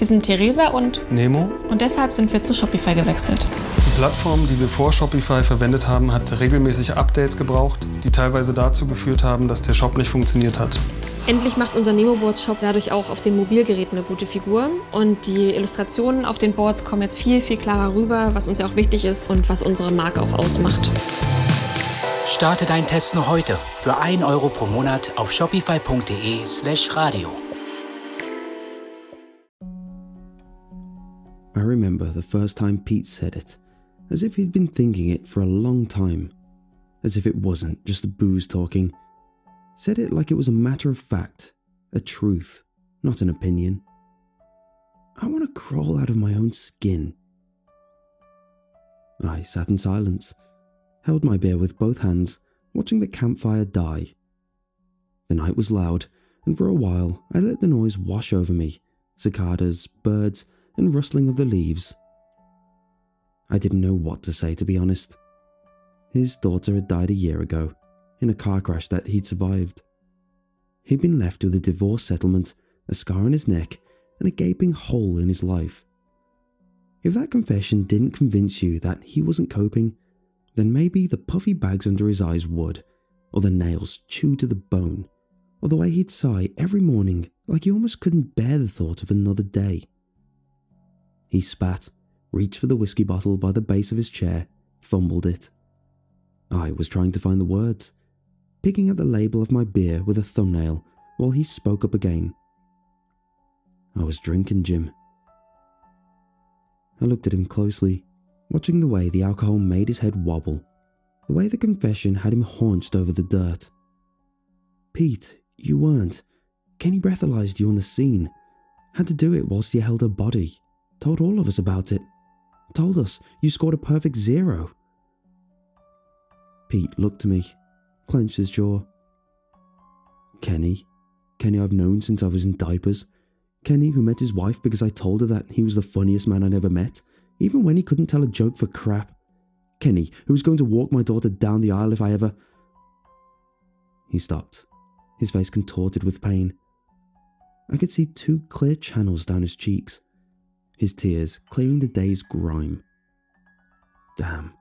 Wir sind Theresa und Nemo. Und deshalb sind wir zu Shopify gewechselt. Die Plattform, die wir vor Shopify verwendet haben, hat regelmäßig Updates gebraucht, die teilweise dazu geführt haben, dass der Shop nicht funktioniert hat. Endlich macht unser Nemo-Boards-Shop dadurch auch auf den Mobilgeräten eine gute Figur. Und die Illustrationen auf den Boards kommen jetzt viel, viel klarer rüber, was uns ja auch wichtig ist und was unsere Marke auch ausmacht. Starte deinen Test noch heute für 1 Euro pro Monat auf shopify.de/radio. I remember the first time Pete said it, as if he'd been thinking it for a long time, as if it wasn't just the booze talking. Said it like it was a matter of fact, a truth, not an opinion. I want to crawl out of my own skin. I sat in silence, held my beer with both hands, watching the campfire die. The night was loud, and for a while I let the noise wash over me, cicadas, birds, and rustling of the leaves. I didn't know what to say, to be honest. His daughter had died a year ago, in a car crash that he'd survived. He'd been left with a divorce settlement, a scar on his neck, and a gaping hole in his life. If that confession didn't convince you that he wasn't coping, then maybe the puffy bags under his eyes would, or the nails chewed to the bone, or the way he'd sigh every morning like he almost couldn't bear the thought of another day. He spat, reached for the whiskey bottle by the base of his chair, fumbled it. I was trying to find the words, picking at the label of my beer with a thumbnail while he spoke up again. I was drinking, Jim. I looked at him closely, watching the way the alcohol made his head wobble, the way the confession had him haunched over the dirt. Pete, you weren't. Kenny breathalyzed you on the scene. Had to do it whilst you held her body. Told all of us about it. Told us you scored a perfect 0. Pete looked at me, clenched his jaw. Kenny I've known since I was in diapers. Kenny who met his wife because I told her that he was the funniest man I'd ever met, even when he couldn't tell a joke for crap. Kenny who was going to walk my daughter down the aisle if I ever... He stopped, his face contorted with pain. I could see 2 clear channels down his cheeks, his tears clearing the day's grime. Damn.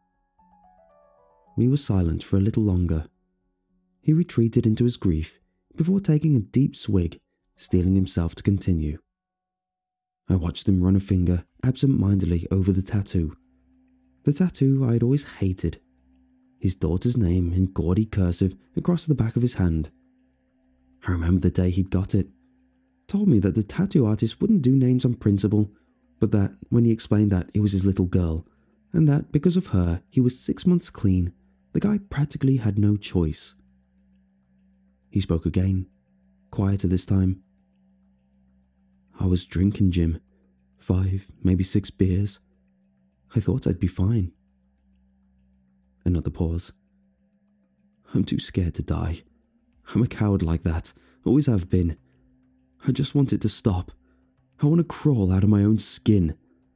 We were silent for a little longer. He retreated into his grief before taking a deep swig, steeling himself to continue. I watched him run a finger absent-mindedly over the tattoo I had always hated, his daughter's name in gaudy cursive across the back of his hand. I remember the day he'd got it. Told me that the tattoo artist wouldn't do names on principle, but that when he explained that it was his little girl, and that because of her he was 6 months clean, the guy practically had no choice. He spoke again, quieter this time. I was drinking, Jim. 5, maybe 6 beers. I thought I'd be fine. Another pause. I'm too scared to die. I'm a coward like that, always have been. I just want it to stop. I want to crawl out of my own skin.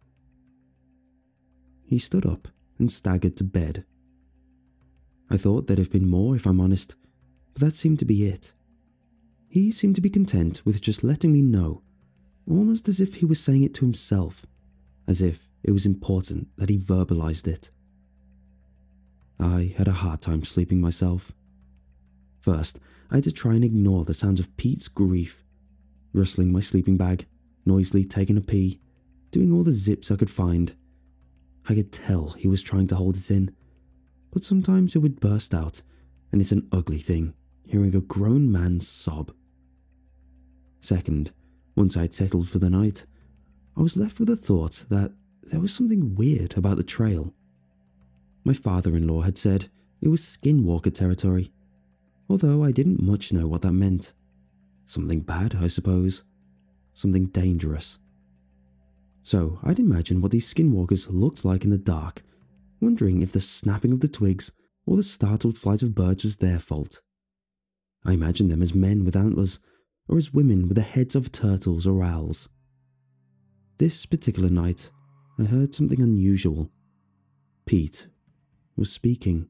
He stood up and staggered to bed. I thought there'd have been more, if I'm honest, but that seemed to be it. He seemed to be content with just letting me know, almost as if he was saying it to himself, as if it was important that he verbalized it. I had a hard time sleeping myself. First, I had to try and ignore the sounds of Pete's grief, rustling my sleeping bag, noisily taking a pee, doing all the zips I could find. I could tell he was trying to hold it in, but sometimes it would burst out, and it's an ugly thing, hearing a grown man sob. Second, once I had settled for the night, I was left with the thought that there was something weird about the trail. My father-in-law had said it was skinwalker territory, although I didn't much know what that meant. Something bad, I suppose. Something dangerous. So I'd imagine what these skinwalkers looked like in the dark, wondering if the snapping of the twigs or the startled flight of birds was their fault. I imagined them as men with antlers, or as women with the heads of turtles or owls. This particular night, I heard something unusual. Pete was speaking.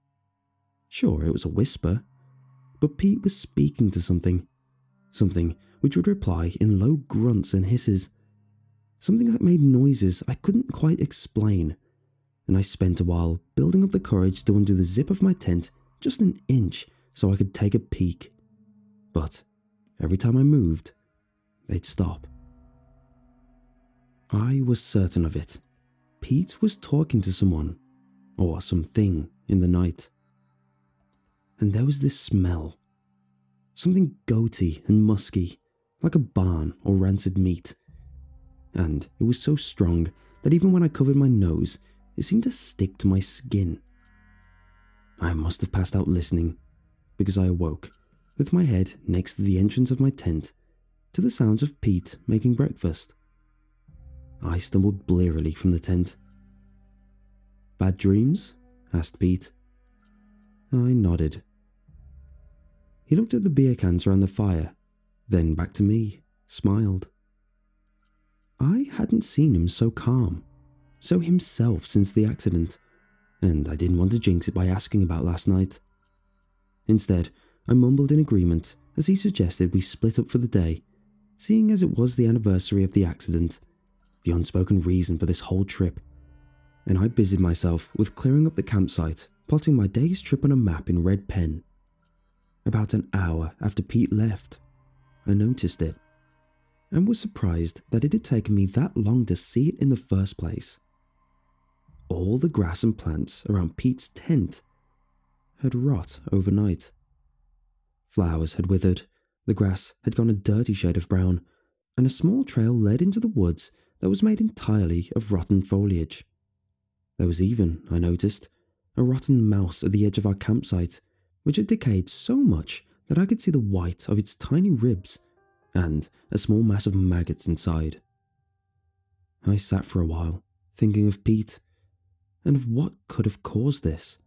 Sure, it was a whisper, but Pete was speaking to something which would reply in low grunts and hisses, something that made noises I couldn't quite explain, and I spent a while building up the courage to undo the zip of my tent just an inch so I could take a peek. But every time I moved, they'd stop. I was certain of it. Pete was talking to someone, or something, in the night. And there was this smell. Something goaty and musky, like a barn or rancid meat. And it was so strong that even when I covered my nose, it seemed to stick to my skin. I must have passed out listening, because I awoke, with my head next to the entrance of my tent, to the sounds of Pete making breakfast. I stumbled blearily from the tent. "Bad dreams?" asked Pete. I nodded. He looked at the beer cans around the fire, then back to me, smiled. I hadn't seen him so calm, so himself since the accident, and I didn't want to jinx it by asking about last night. Instead, I mumbled in agreement as he suggested we split up for the day, seeing as it was the anniversary of the accident, the unspoken reason for this whole trip, and I busied myself with clearing up the campsite, plotting my day's trip on a map in red pen. About an hour after Pete left, I noticed it, and was surprised that it had taken me that long to see it in the first place. All the grass and plants around Pete's tent had rot overnight. Flowers had withered, the grass had gone a dirty shade of brown, and a small trail led into the woods that was made entirely of rotten foliage. There was even, I noticed, a rotten mouse at the edge of our campsite, which had decayed so much that I could see the white of its tiny ribs and a small mass of maggots inside. I sat for a while, thinking of Pete, and of what could have caused this.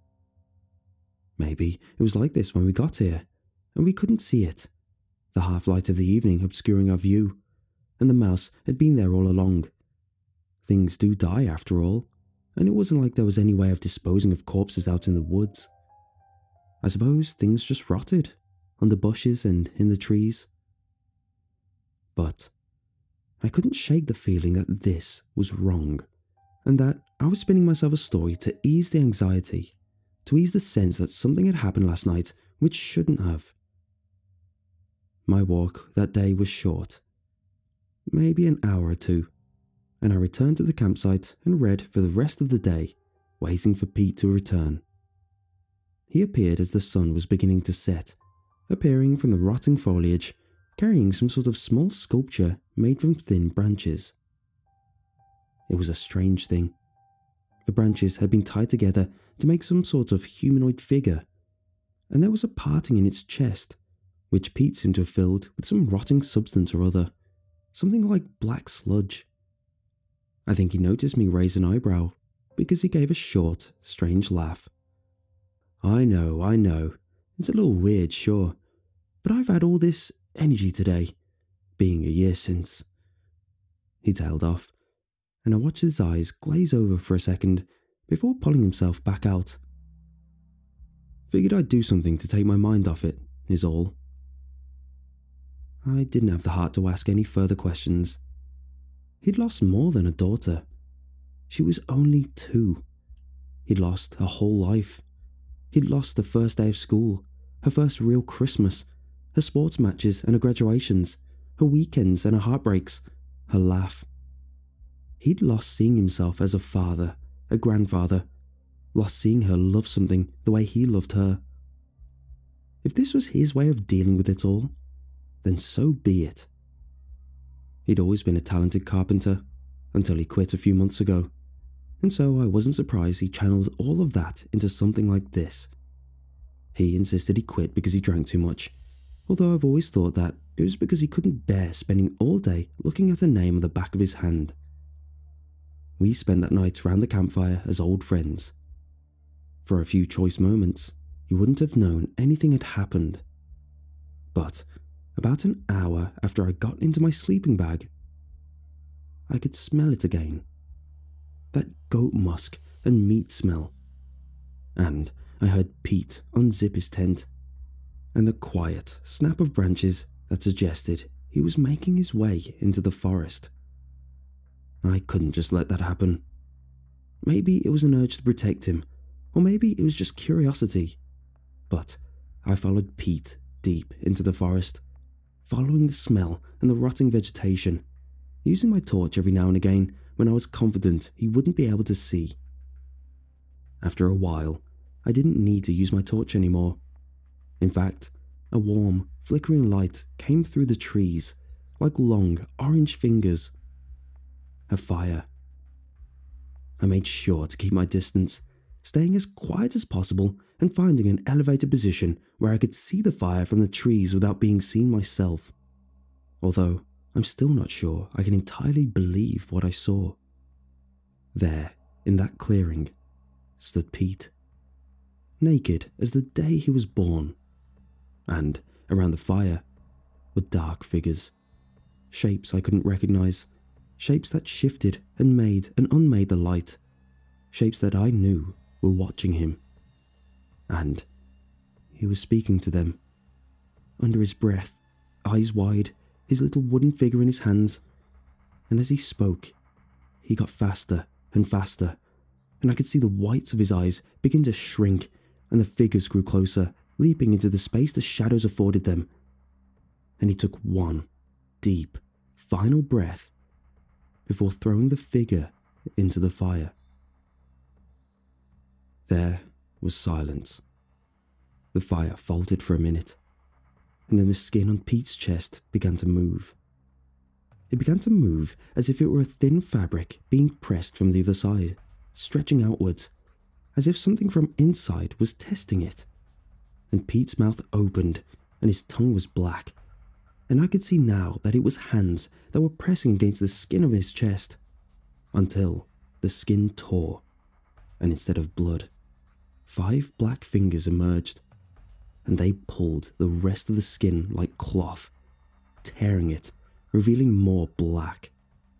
Maybe it was like this when we got here, and we couldn't see it, the half-light of the evening obscuring our view, and the mouse had been there all along. Things do die after all, and it wasn't like there was any way of disposing of corpses out in the woods. I suppose things just rotted, under bushes and in the trees. But I couldn't shake the feeling that this was wrong, and that I was spinning myself a story to ease the anxiety, to ease the sense that something had happened last night which shouldn't have. My walk that day was short, maybe an hour or two, and I returned to the campsite and read for the rest of the day, waiting for Pete to return. He appeared as the sun was beginning to set, appearing from the rotting foliage, carrying some sort of small sculpture made from thin branches. It was a strange thing. The branches had been tied together to make some sort of humanoid figure, and there was a parting in its chest, which Pete seemed to have filled with some rotting substance or other, something like black sludge. I think he noticed me raise an eyebrow, because he gave a short, strange laugh. I know, it's a little weird, sure, but I've had all this energy today, being a year since. He tailed off, and I watched his eyes glaze over for a second before pulling himself back out. Figured I'd do something to take my mind off it, is all. I didn't have the heart to ask any further questions. He'd lost more than a daughter. She was only 2. He'd lost her whole life. He'd lost the first day of school, her first real Christmas, her sports matches and her graduations, her weekends and her heartbreaks, her laugh. He'd lost seeing himself as a father, a grandfather, lost seeing her love something the way he loved her. If this was his way of dealing with it all, then so be it. He'd always been a talented carpenter, until he quit a few months ago, and so I wasn't surprised he channeled all of that into something like this. He insisted he quit because he drank too much, although I've always thought that it was because he couldn't bear spending all day looking at a name on the back of his hand. We spent that night round the campfire as old friends. For a few choice moments, you wouldn't have known anything had happened. But about an hour after I got into my sleeping bag, I could smell it again. That goat musk and meat smell. And I heard Pete unzip his tent, and the quiet snap of branches that suggested he was making his way into the forest. I couldn't just let that happen. Maybe it was an urge to protect him, or maybe it was just curiosity. But I followed Pete deep into the forest, following the smell and the rotting vegetation, using my torch every now and again when I was confident he wouldn't be able to see. After a while, I didn't need to use my torch anymore. In fact, a warm, flickering light came through the trees like long, orange fingers. A fire. I made sure to keep my distance, staying as quiet as possible and finding an elevated position where I could see the fire from the trees without being seen myself. Although I'm still not sure I can entirely believe what I saw. There, in that clearing, stood Pete, naked as the day he was born. And around the fire were dark figures, shapes I couldn't recognize, shapes that shifted and made and unmade the light, shapes that I knew were watching him. And he was speaking to them, under his breath, eyes wide, his little wooden figure in his hands. And as he spoke, he got faster and faster, and I could see the whites of his eyes begin to shrink, and the figures grew closer, leaping into the space the shadows afforded them. And he took one deep, final breath before throwing the figure into the fire. There was silence. The fire faltered for a minute, and then the skin on Pete's chest began to move. It began to move as if it were a thin fabric being pressed from the other side, stretching outwards, as if something from inside was testing it. And Pete's mouth opened, and his tongue was black, and I could see now that it was hands that were pressing against the skin of his chest, until the skin tore, and instead of blood, 5 black fingers emerged, and they pulled the rest of the skin like cloth, tearing it, revealing more black.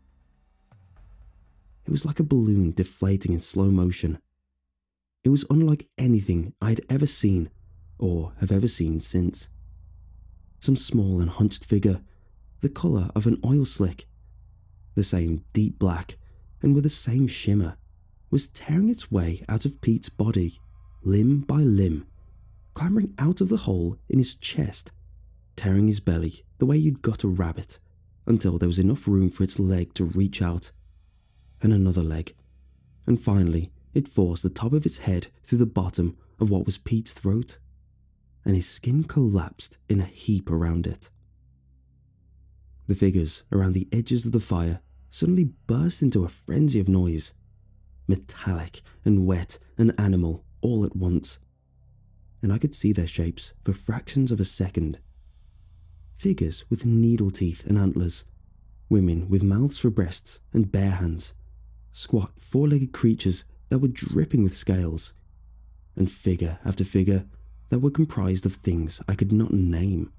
It was like a balloon deflating in slow motion. It was unlike anything I had ever seen, or have ever seen since. Some small and hunched figure, the colour of an oil slick, the same deep black and with the same shimmer, was tearing its way out of Pete's body, limb by limb, clambering out of the hole in his chest, tearing his belly the way you'd gut a rabbit, until there was enough room for its leg to reach out, and another leg, and finally it forced the top of its head through the bottom of what was Pete's throat, and his skin collapsed in a heap around it. The figures around the edges of the fire suddenly burst into a frenzy of noise, metallic and wet and animal all at once, and I could see their shapes for fractions of a second. Figures with needle teeth and antlers, women with mouths for breasts and bare hands, squat 4-legged creatures that were dripping with scales, and figure after figure that were comprised of things I could not name.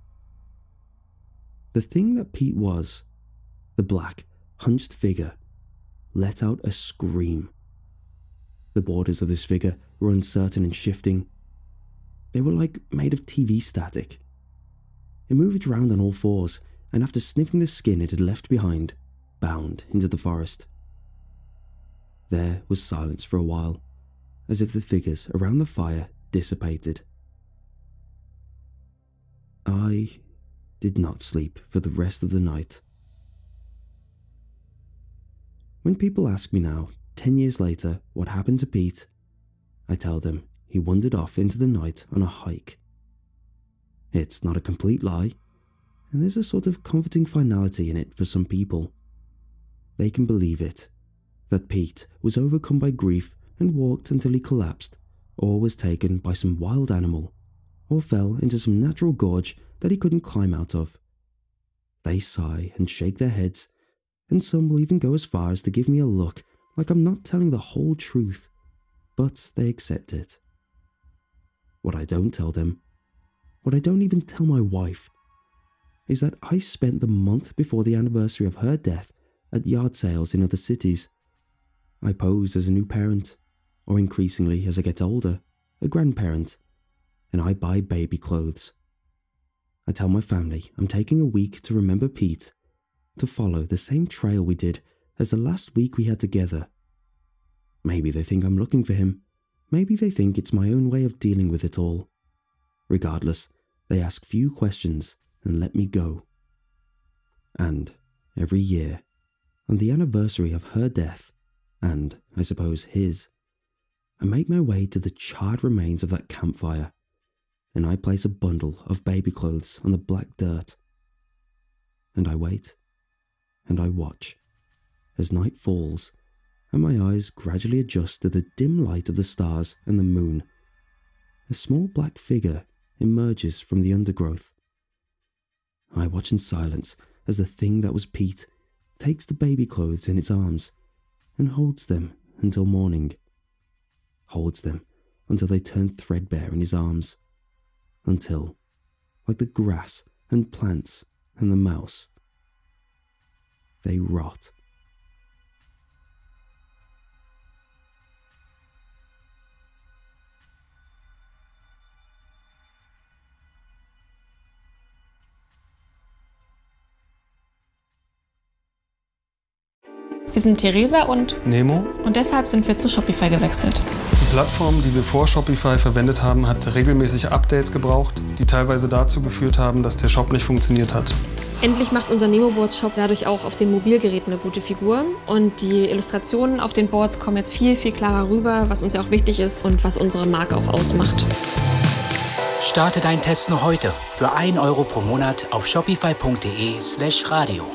The thing that Pete was, the black, hunched figure, let out a scream. The borders of this figure were uncertain and shifting. They were like made of TV static. It moved around on all fours, and after sniffing the skin it had left behind, bound into the forest. There was silence for a while, as if the figures around the fire dissipated. I did not sleep for the rest of the night. When people ask me now, 10 years later, what happened to Pete, I tell them he wandered off into the night on a hike. It's not a complete lie, and there's a sort of comforting finality in it for some people. They can believe it, that Pete was overcome by grief and walked until he collapsed, or was taken by some wild animal, or fell into some natural gorge that he couldn't climb out of. They sigh and shake their heads, and some will even go as far as to give me a look like I'm not telling the whole truth, but they accept it. What I don't tell them, what I don't even tell my wife, is that I spent the month before the anniversary of her death at yard sales in other cities. I pose as a new parent, or increasingly as I get older, a grandparent, and I buy baby clothes. I tell my family I'm taking a week to remember Pete, to follow the same trail we did as the last week we had together. Maybe they think I'm looking for him. Maybe they think it's my own way of dealing with it all. Regardless, they ask few questions and let me go. And every year, on the anniversary of her death, and I suppose his, I make my way to the charred remains of that campfire, and I place a bundle of baby clothes on the black dirt. And I wait, and I watch, as night falls, and my eyes gradually adjust to the dim light of the stars and the moon. A small black figure emerges from the undergrowth. I watch in silence as the thing that was Pete takes the baby clothes in its arms and holds them until morning. Holds them until they turn threadbare in his arms. Until, like the grass and plants and the mouse, they rot. Wir sind Theresa und Nemo. Und deshalb sind wir zu Shopify gewechselt. Die Plattform, die wir vor Shopify verwendet haben, hat regelmäßig Updates gebraucht, die teilweise dazu geführt haben, dass der Shop nicht funktioniert hat. Endlich macht unser Nemo-Boards-Shop dadurch auch auf den Mobilgeräten eine gute Figur. Und die Illustrationen auf den Boards kommen jetzt viel, viel klarer rüber, was uns ja auch wichtig ist und was unsere Marke auch ausmacht. Starte deinen Test noch heute für 1 € pro Monat auf shopify.de/radio.